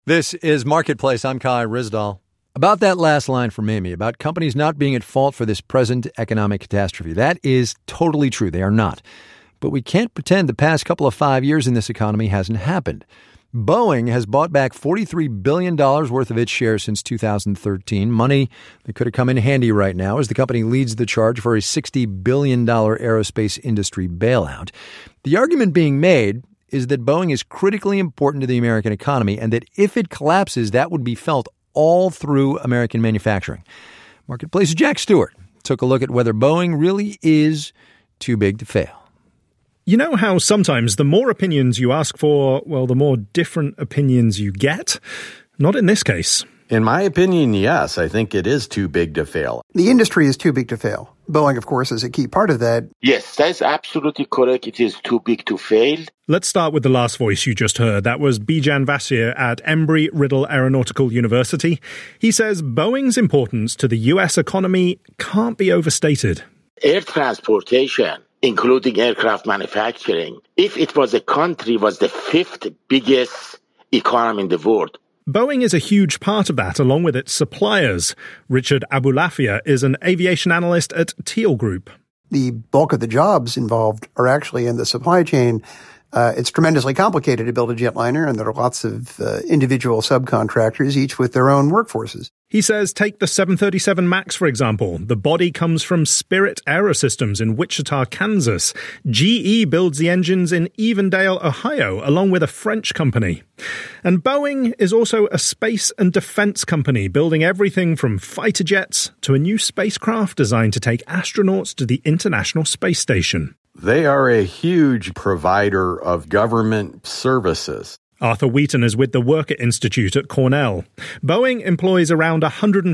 This is Marketplace. I'm Kai Ryssdal. About that last line from Amy, about companies not being at fault for this present economic catastrophe. That is totally true. They are not. But we can't pretend the past couple of 5 years in this economy hasn't happened. Boeing has bought back $43 billion worth of its shares since 2013, money that could have come in handy right now as the company leads the charge for a $60 billion aerospace industry bailout. The argument being made is that Boeing is critically important to the American economy and that if it collapses, that would be felt all through American manufacturing. Marketplace's Jack Stewart took a look at whether Boeing really is too big to fail. You know how sometimes the more opinions you ask for, well, the more different opinions you get? Not in this case. In my opinion, yes. I think it is too big to fail. The industry is too big to fail. Boeing, of course, is a key part of that. Yes, that's absolutely correct. It is too big to fail. Let's start with the last voice you just heard. That was Bijan Vasir at Embry-Riddle Aeronautical University. He says Boeing's importance to the U.S. economy can't be overstated. Air transportation, including aircraft manufacturing, if it was a country, was the fifth biggest economy in the world. Boeing is a huge part of that, along with its suppliers. Richard Abulafia is an aviation analyst at Teal Group. The bulk of the jobs involved are actually in the supply chain. It's tremendously complicated to build a jetliner, and there are lots of individual subcontractors, each with their own workforces. He says, take the 737 MAX, for example. The body comes from Spirit Aerosystems in Wichita, Kansas. GE builds the engines in Evendale, Ohio, along with a French company. And Boeing is also a space and defense company, building everything from fighter jets to a new spacecraft designed to take astronauts to the International Space Station. They are a huge provider of government services. Arthur Wheaton is with the Worker Institute at Cornell. Boeing employs around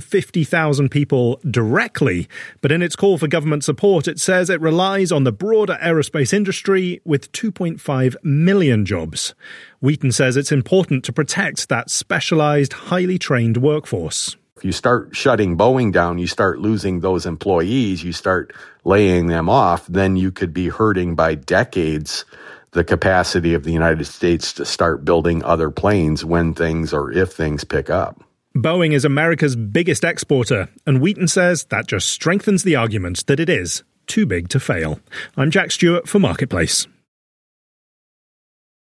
150,000 people directly, but in its call for government support, it says it relies on the broader aerospace industry with 2.5 million jobs. Wheaton says it's important to protect that specialized, highly trained workforce. If you start shutting Boeing down, you start losing those employees, you start laying them off, then you could be hurting by decades the capacity of the United States to start building other planes when things or if things pick up. Boeing is America's biggest exporter, and Wheaton says that just strengthens the argument that it is too big to fail. I'm Jack Stewart for Marketplace.